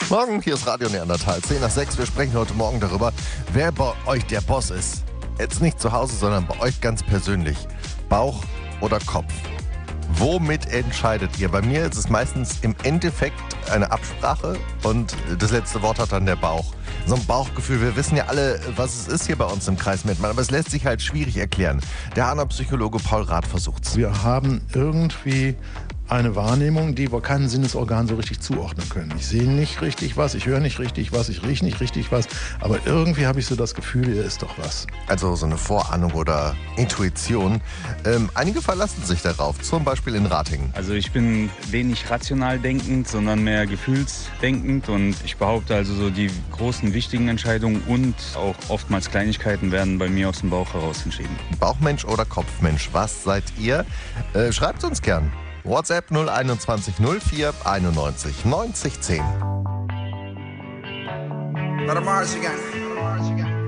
Morgen, hier ist Radio Neandertal, 10 nach 6. Wir sprechen heute Morgen darüber, wer bei euch der Boss ist. Jetzt nicht zu Hause, sondern bei euch ganz persönlich. Bauch oder Kopf? Womit entscheidet ihr? Bei mir ist es meistens im Endeffekt eine Absprache und das letzte Wort hat dann der Bauch. So ein Bauchgefühl, wir wissen ja alle, was es ist hier bei uns im Kreis Mettmann, aber es lässt sich halt schwierig erklären. Der HANA-Psychologe Paul Rath versucht's. Wir haben irgendwie eine Wahrnehmung, die wir keinem Sinnesorgan so richtig zuordnen können. Ich sehe nicht richtig was, ich höre nicht richtig was, ich rieche nicht richtig was, aber irgendwie habe ich so das Gefühl, hier ist doch was. Also so eine Vorahnung oder Intuition. Einige verlassen sich darauf, zum Beispiel in Ratingen. Also ich bin wenig rational denkend, sondern mehr gefühlsdenkend und ich behaupte also so die großen wichtigen Entscheidungen und auch oftmals Kleinigkeiten werden bei mir aus dem Bauch heraus entschieden. Bauchmensch oder Kopfmensch, was seid ihr? Schreibt uns gern. WhatsApp 021 04 91 90 10. Let 'em Mars again.